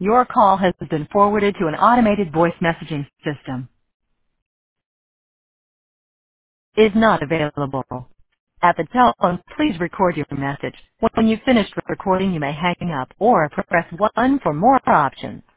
Your call has been forwarded to an automated voice messaging system. Is not available. At the tone, please record your message. When you've finished recording, you may hang up or press 1 for more options.